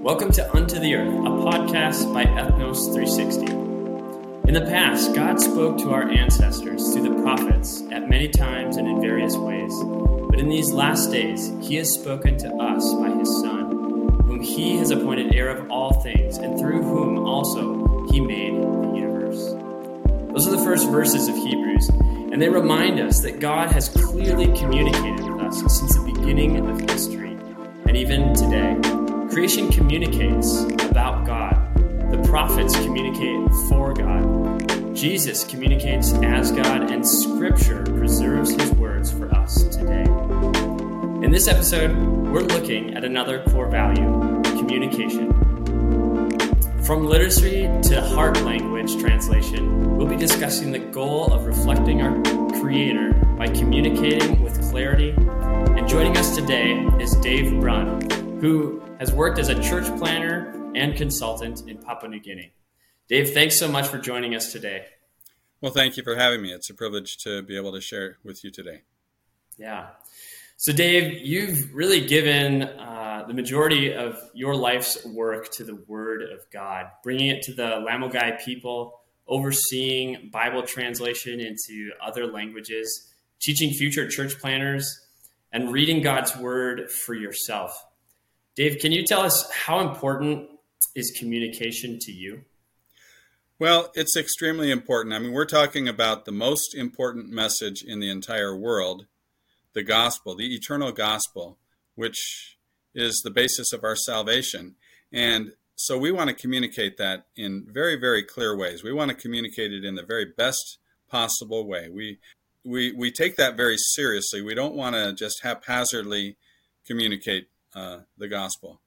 Welcome to Unto the Earth, a podcast by Ethnos 360. In the past, God spoke to our ancestors through the prophets at many times and in various ways. But in these last days, He has spoken to us by His Son, whom He has appointed heir of all things, and through whom also He made the universe. Those are the first verses of Hebrews, and they remind us that God has clearly communicated with us since the beginning of history, and even today. Creation communicates about God. The prophets communicate for God. Jesus communicates as God, and Scripture preserves His words for us today. In this episode, we're looking at another core value, communication. From literacy to heart language translation, we'll be discussing the goal of reflecting our Creator by communicating with clarity. And joining us today is Dave Brunn, who has worked as a church planner and consultant in Papua New Guinea. Dave, thanks so much for joining us today. Well, thank you for having me. It's a privilege to be able to share with you today. Yeah. So, Dave, you've really given the majority of your life's work to the Word of God, bringing it to the Lamogai people, overseeing Bible translation into other languages, teaching future church planners, and reading God's Word for yourself. Dave, can you tell us how important is communication to you? Well, it's extremely important. I mean, we're talking about the most important message in the entire world, the gospel, the eternal gospel, which is the basis of our salvation. And so we want to communicate that in very, very clear ways. We want to communicate it in the very best possible way. We take that very seriously. We don't want to just haphazardly communicate the gospel.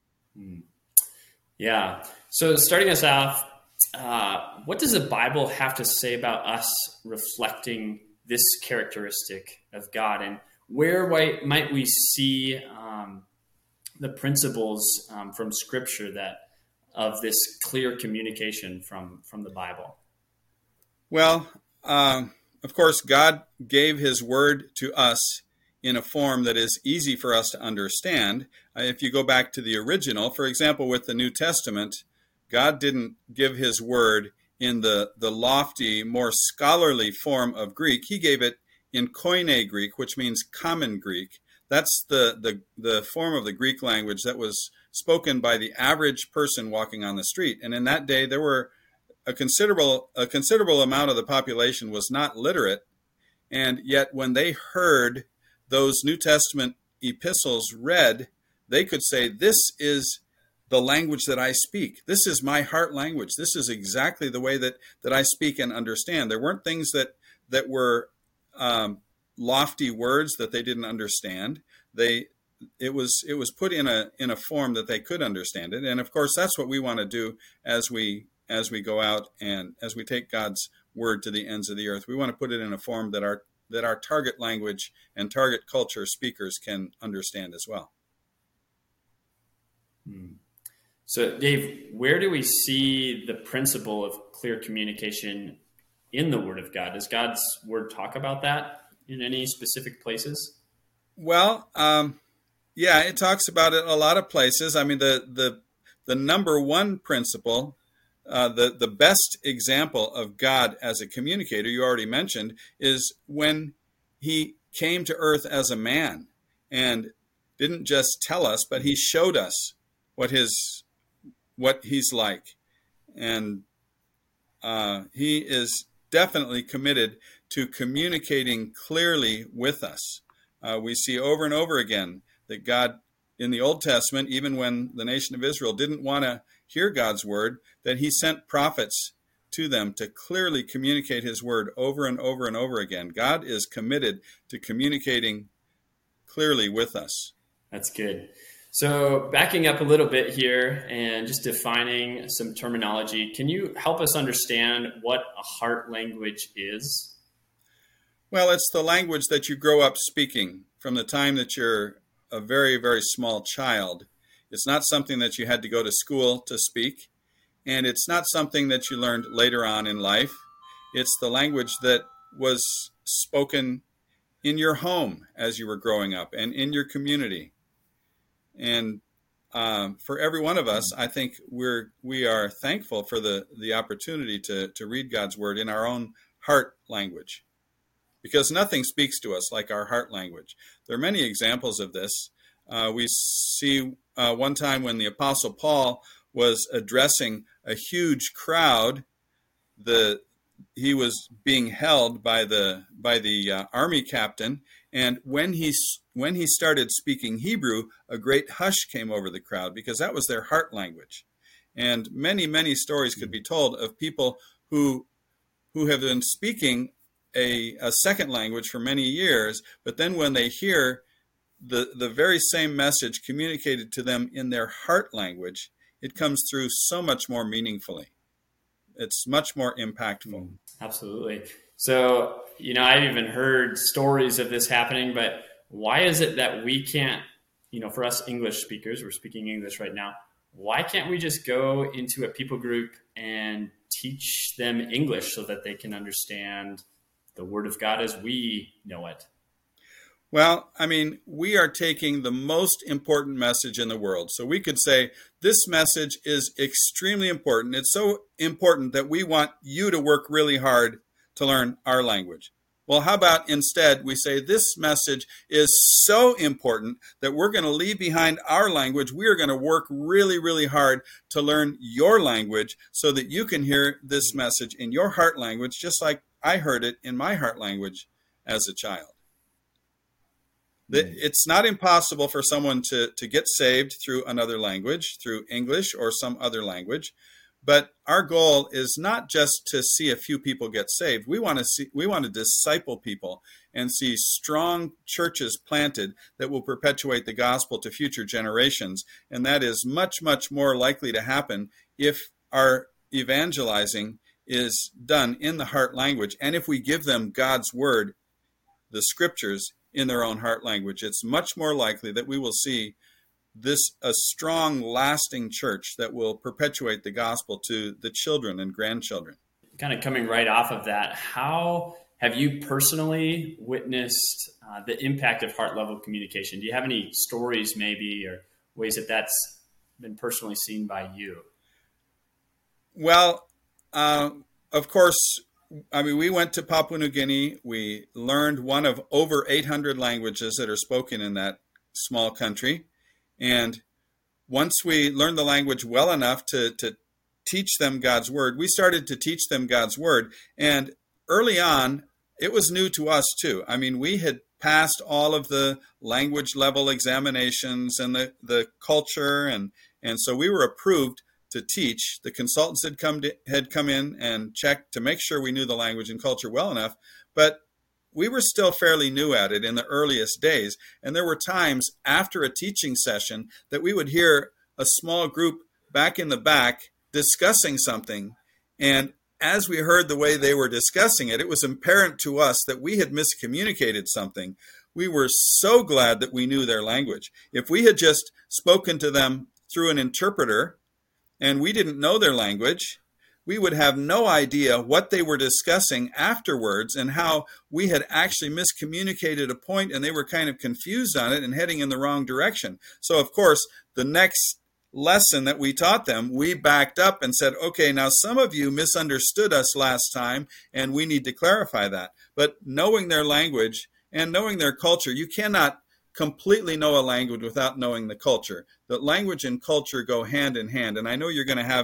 Yeah. So starting us off, what does the Bible have to say about us reflecting this characteristic of God, and where might we see the principles from Scripture that of this clear communication from the Bible? Well, of course, God gave His word to us in a form that is easy for us to understand. If you go back to the original, for example, with the New Testament, God didn't give His word in the lofty, more scholarly form of Greek. He gave it in Koine Greek, which means common Greek. That's the form of the Greek language that was spoken by the average person walking on the street. And in that day, there were a considerable amount of the population was not literate. And yet when they heard those New Testament epistles read, they could say, this is the language that I speak. This is my heart language. This is exactly the way that I speak and understand. There weren't things that were lofty words that they didn't understand. It was put in a form that they could understand it. And of course, that's what we want to do as we go out and as we take God's word to the ends of the earth. We want to put it in a form that our target language and target culture speakers can understand as well. So, Dave, where do we see the principle of clear communication in the Word of God? Does God's Word talk about that in any specific places? Well, yeah, it talks about it a lot of places. I mean, the number one principle, the best example of God as a communicator, you already mentioned, is when He came to earth as a man and didn't just tell us, but He showed us what He's like. And He is definitely committed to communicating clearly with us. We see over and over again that God, in the Old Testament, even when the nation of Israel didn't want to hear God's word, that He sent prophets to them to clearly communicate His word over and over and over again. God is committed to communicating clearly with us. That's good. So backing up a little bit here and just defining some terminology, can you help us understand what a heart language is? Well, it's the language that you grow up speaking from the time that you're a very, very small child. It's not something that you had to go to school to speak, and it's not something that you learned later on in life. It's the language that was spoken in your home as you were growing up and in your community. And for every one of us, I think we are thankful for the opportunity to read God's word in our own heart language, because nothing speaks to us like our heart language. There are many examples of this. We see one time when the Apostle Paul was addressing a huge crowd. He was being held by the army captain, and when he started speaking Hebrew, a great hush came over the crowd, because that was their heart language. And many stories could be told of people who have been speaking a second language for many years, but then when they hear the very same message communicated to them in their heart language, it comes through so much more meaningfully. It's much more impactful. Absolutely. So, I've even heard stories of this happening, but why is it that we can't, for us English speakers, we're speaking English right now, why can't we just go into a people group and teach them English so that they can understand the Word of God as we know it? Well, we are taking the most important message in the world. So we could say this message is extremely important. It's so important that we want you to work really hard to learn our language. Well, how about instead we say this message is so important that we're going to leave behind our language. We are going to work really, really hard to learn your language so that you can hear this message in your heart language, just like I heard it in my heart language as a child. It's not impossible for someone to get saved through another language, through English or some other language. But our goal is not just to see a few people get saved. We want to disciple people and see strong churches planted that will perpetuate the gospel to future generations. And that is much, much more likely to happen if our evangelizing is done in the heart language. And if we give them God's word, the scriptures, in their own heart language, it's much more likely that we will see a strong, lasting church that will perpetuate the gospel to the children and grandchildren. Kind of coming right off of that, how have you personally witnessed the impact of heart level communication? Do you have any stories maybe or ways that that's been personally seen by you? Well, of course, we went to Papua New Guinea. We learned one of over 800 languages that are spoken in that small country. And once we learned the language well enough to teach them God's word, we started to teach them God's word. And early on, it was new to us too. We had passed all of the language level examinations and the culture. And so we were approved to teach. The consultants had come in and checked to make sure we knew the language and culture well enough, but we were still fairly new at it in the earliest days. And there were times after a teaching session that we would hear a small group back in the back discussing something. And as we heard the way they were discussing it, it was apparent to us that we had miscommunicated something. We were so glad that we knew their language. If we had just spoken to them through an interpreter, and we didn't know their language, we would have no idea what they were discussing afterwards and how we had actually miscommunicated a point and they were kind of confused on it and heading in the wrong direction. So, of course, the next lesson that we taught them, we backed up and said, okay, now some of you misunderstood us last time and we need to clarify that. But knowing their language and knowing their culture, you cannot completely know a language without knowing the culture. The language and culture go hand in hand, and I know you're going to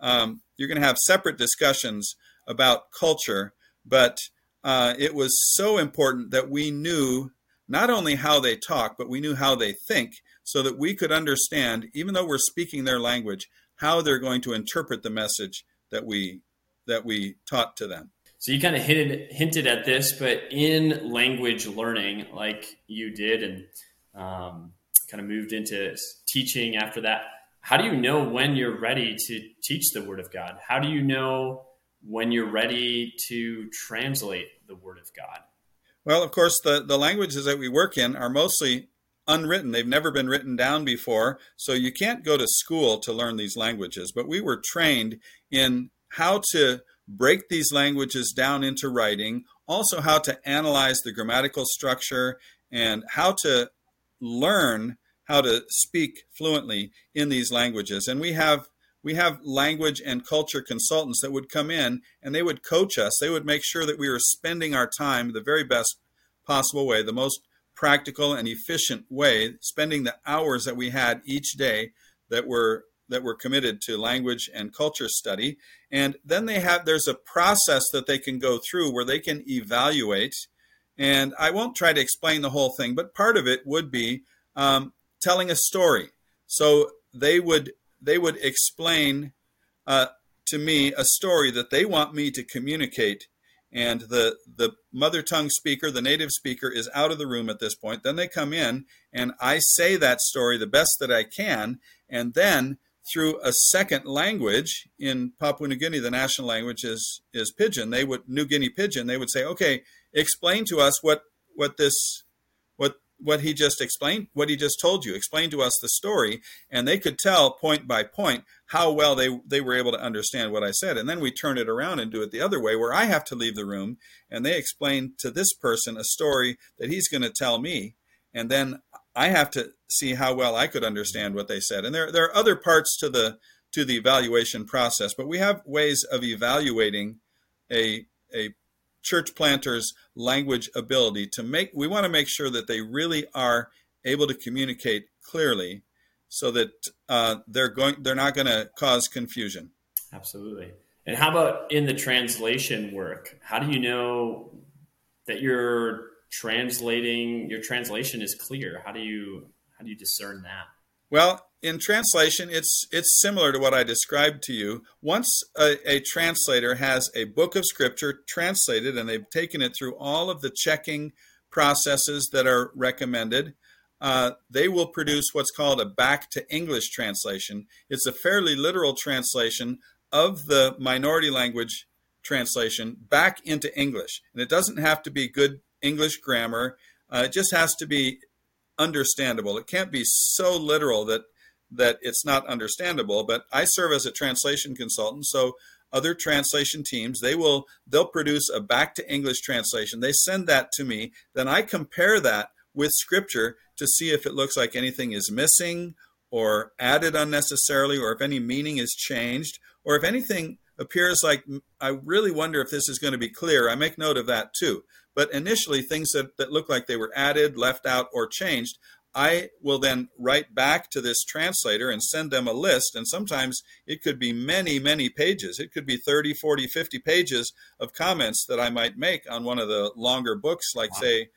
have separate discussions about culture, but it was so important that we knew not only how they talk, but we knew how they think, so that we could understand, even though we're speaking their language, how they're going to interpret the message that we taught to them. So you kind of hinted at this, but in language learning, like you did, and kind of moved into teaching after that, how do you know when you're ready to teach the Word of God? How do you know when you're ready to translate the Word of God? Well, of course, the languages that we work in are mostly unwritten. They've never been written down before, so you can't go to school to learn these languages. But we were trained in how to break these languages down into writing, also how to analyze the grammatical structure, and how to learn how to speak fluently in these languages. And we have language and culture consultants that would come in and they would coach us. They would make sure that we were spending our time the very best possible way, the most practical and efficient way, spending the hours that we had each day that were committed to language and culture study. And then there's a process that they can go through where they can evaluate. And I won't try to explain the whole thing, but part of it would be telling a story. So they would explain to me a story that they want me to communicate. And the mother tongue speaker, the native speaker, is out of the room at this point. Then they come in and I say that story the best that I can. And then through a second language, in Papua New Guinea, the national language is Pidgin. New Guinea Pidgin. They would say, okay, explain to us what he just explained, what he just told you. Explain to us the story. And they could tell point by point how well they were able to understand what I said. And then we turn it around and do it the other way, where I have to leave the room and they explain to this person a story that he's going to tell me. And then I have to see how well I could understand what they said. And there are other parts to the evaluation process, but we have ways of evaluating a church planter's language ability we want to make sure that they really are able to communicate clearly so that they're not going to cause confusion. Absolutely. And how about in the translation work? How do you know that your translation is clear? How do you discern that? Well, in translation, it's similar to what I described to you. Once a translator has a book of scripture translated and they've taken it through all of the checking processes that are recommended, they will produce what's called a back to English translation. It's a fairly literal translation of the minority language translation back into English. And it doesn't have to be good English grammar. It just has to be understandable. It can't be so literal that it's not understandable. But I serve as a translation consultant, so other translation teams, they'll produce a back to English translation. They send that to me. Then I compare that with scripture to see if it looks like anything is missing or added unnecessarily, or if any meaning is changed, or if anything appears like I really wonder if this is going to be clear. I make note of that too. But initially, things that look like they were added, left out, or changed, I will then write back to this translator and send them a list. And sometimes it could be many, many pages. It could be 30, 40, 50 pages of comments that I might make on one of the longer books, like, say,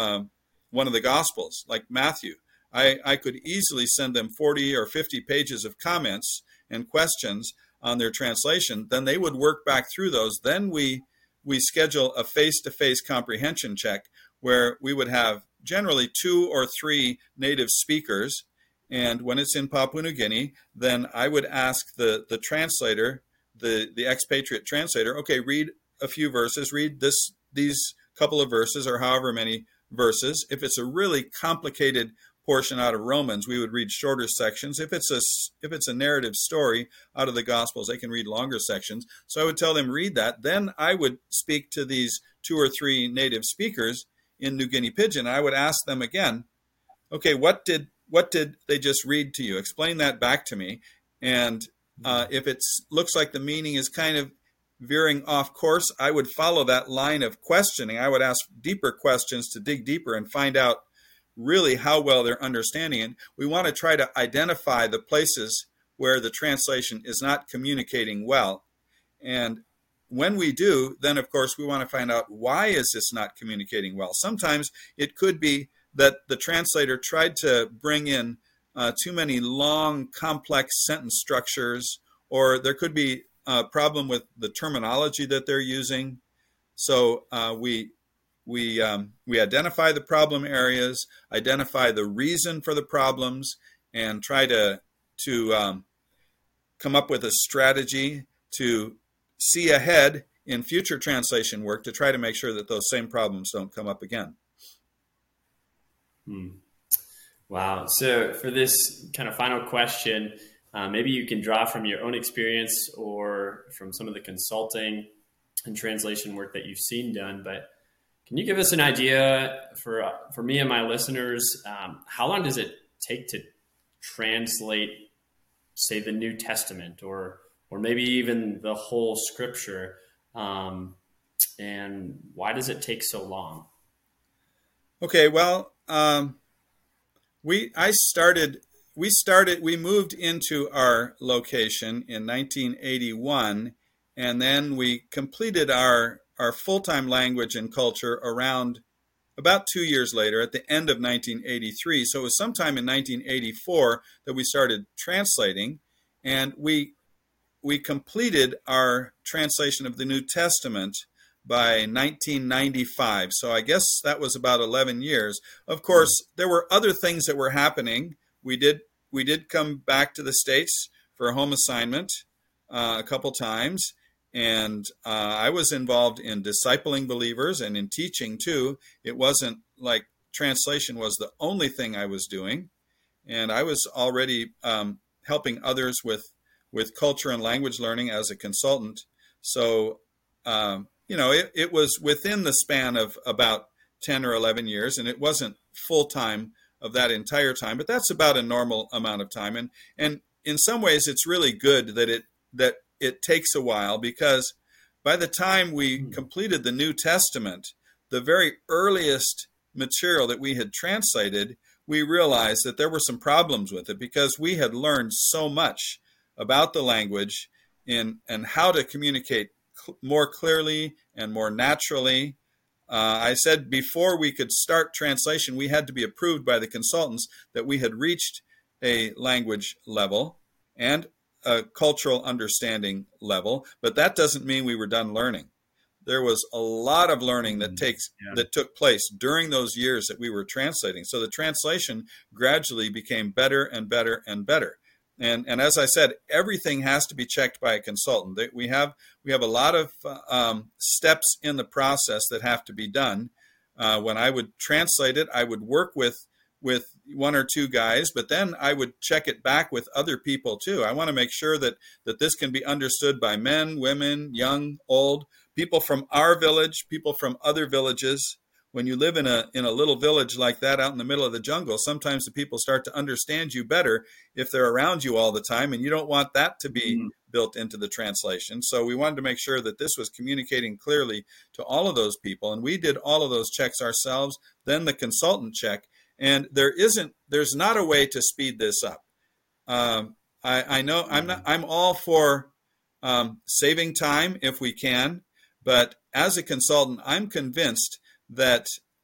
one of the Gospels, like Matthew. I could easily send them 40 or 50 pages of comments and questions on their translation. Then they would work back through those. Then we schedule a face-to-face comprehension check where we would have generally 2 or 3 native speakers. And when it's in Papua New Guinea, then I would ask the translator, the expatriate translator, okay, read a few verses, read these couple of verses or however many verses. If it's a really complicated portion out of Romans, we would read shorter sections. If it's a narrative story out of the Gospels, they can read longer sections. So I would tell them, read that. Then I would speak to these 2 or 3 native speakers in New Guinea Pidgin. I would ask them again, okay, what did they just read to you? Explain that back to me. And if it looks like the meaning is kind of veering off course, I would follow that line of questioning. I would ask deeper questions to dig deeper and find out really how well they're understanding it. We want to try to identify the places where the translation is not communicating well. And when we do, then of course we want to find out, why is this not communicating well? Sometimes it could be that the translator tried to bring in too many long, complex sentence structures, or there could be a problem with the terminology that they're using. So we identify the problem areas, identify the reason for the problems, and try to come up with a strategy to see ahead in future translation work to try to make sure that those same problems don't come up again. Wow. So for this kind of final question, maybe you can draw from your own experience or from some of the consulting and translation work that you've seen done, but can you give us an idea for me and my listeners, how long does it take to translate, say, the New Testament, or maybe even the whole Scripture? And why does it take so long? Okay, well, we moved into our location in 1981, and then we completed our full-time language and culture around about 2 years later, at the end of 1983. So it was sometime in 1984 that we started translating, and we completed our translation of the New Testament by 1995. So I guess that was about 11 years. Of course, there were other things that were happening. We did come back to the States for a home assignment a couple times, and I was involved in discipling believers and in teaching too. It wasn't like translation was the only thing I was doing, and I was already helping others with culture and language learning as a consultant. So, it was within the span of about 10 or 11 years, and it wasn't full time of that entire time, but that's about a normal amount of time. And in some ways, it's really good that it takes a while, because by the time we completed the New Testament, the very earliest material that we had translated, we realized that there were some problems with it, because we had learned so much about the language and how to communicate more clearly and more naturally. I said before we could start translation, we had to be approved by the consultants that we had reached a language level and a cultural understanding level, but that doesn't mean we were done learning. There was a lot of learning that took place during those years that we were translating. So the translation gradually became better and better and better. And as I said, everything has to be checked by a consultant. We have a lot of steps in the process that have to be done. When I would translate it, I would work with one or two guys, but then I would check it back with other people too. I want to make sure that this can be understood by men, women, young, old, people from our village, people from other villages. When you live in a little village like that out in the middle of the jungle, sometimes the people start to understand you better if they're around you all the time, and you don't want that to be built into the translation. So we wanted to make sure that this was communicating clearly to all of those people, and we did all of those checks ourselves, then the consultant check. And there's not a way to speed this up. I know I'm all for saving time if we can, but as a consultant, I'm convinced that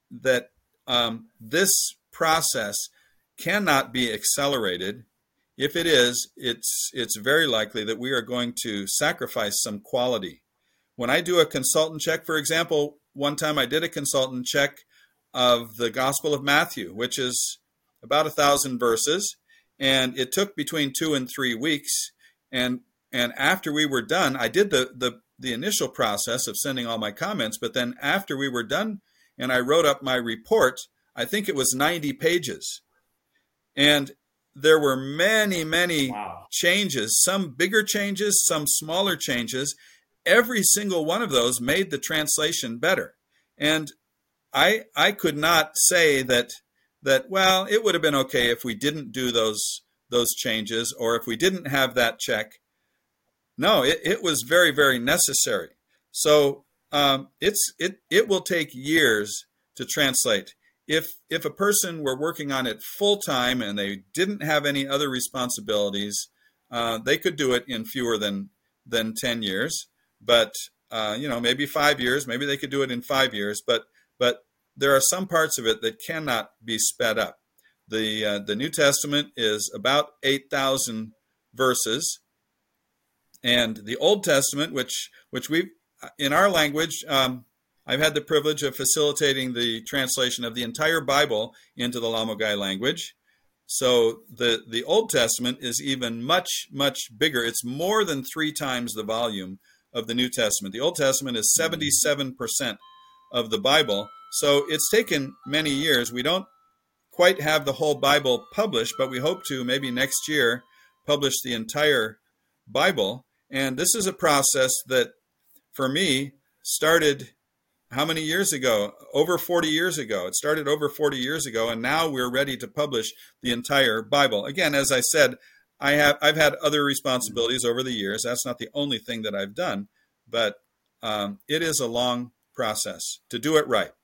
this process cannot be accelerated. If it is, it's very likely that we are going to sacrifice some quality. When I do a consultant check, for example, one time I did a consultant check of the Gospel of Matthew, which is about 1,000 verses, and it took between 2 and 3 weeks. And after we were done, I did the initial process of sending all my comments, but then after we were done and I wrote up my report, I think it was 90 pages. And there were many, many changes, some bigger changes, some smaller changes. Every single one of those made the translation better. And I could not say that well, it would have been okay if we didn't do those changes, or if we didn't have that check. No, it was very, very necessary. So it will take years to translate. If a person were working on it full time and they didn't have any other responsibilities, they could do it in fewer than 10 years. But maybe 5 years. Maybe they could do it in 5 years. But there are some parts of it that cannot be sped up. The New Testament is about 8,000 verses, and the Old Testament, which we in our language, I've had the privilege of facilitating the translation of the entire Bible into the Lamogai language. So the Old Testament is even much, much bigger. It's more than 3 times the volume of the New Testament. The Old Testament is 77% of the Bible. So it's taken many years. We don't quite have the whole Bible published, but we hope to maybe next year publish the entire Bible. And this is a process that, for me, started how many years ago? Over 40 years ago. It started over 40 years ago, and now we're ready to publish the entire Bible. Again, as I said, I've had other responsibilities over the years. That's not the only thing that I've done, but it is a long process to do it right.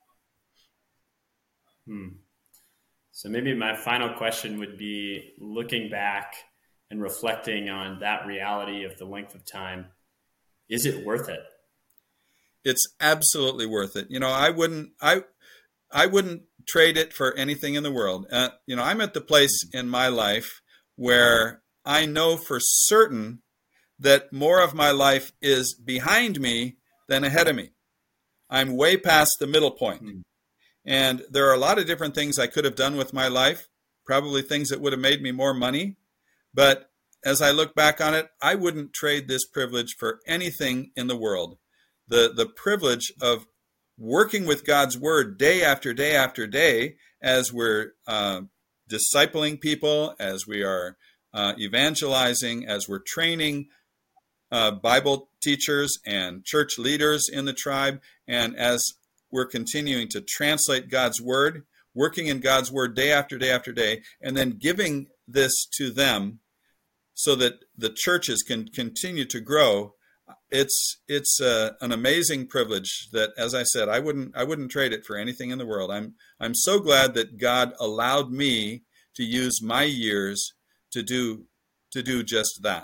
So maybe my final question would be, looking back and reflecting on that reality of the length of time, is it worth it? It's absolutely worth it. I wouldn't trade it for anything in the world. I'm at the place in my life where I know for certain that more of my life is behind me than ahead of me. I'm way past the middle point. And there are a lot of different things I could have done with my life, probably things that would have made me more money. But as I look back on it, I wouldn't trade this privilege for anything in the world. The privilege of working with God's word day after day after day as we're discipling people, as we are evangelizing, as we're training Bible teachers and church leaders in the tribe, and as we're continuing to translate God's word, working in God's word day after day after day, and then giving this to them so that the churches can continue to grow. It's an amazing privilege that, as I said, I wouldn't trade it for anything in the world. I'm so glad that God allowed me to use my years to do just that.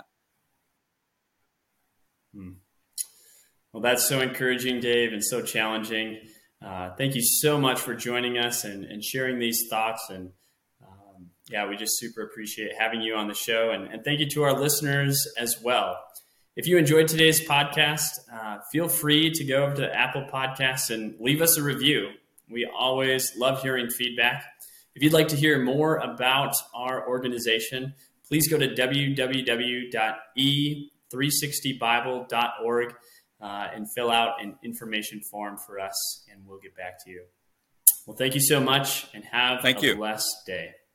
Well, that's so encouraging, Dave, and so challenging. Thank you so much for joining us and sharing these thoughts. And we just super appreciate having you on the show. And thank you to our listeners as well. If you enjoyed today's podcast, feel free to go over to Apple Podcasts and leave us a review. We always love hearing feedback. If you'd like to hear more about our organization, please go to www.e360bible.org and fill out an information form for us, and we'll get back to you. Well, thank you so much, and have a blessed day.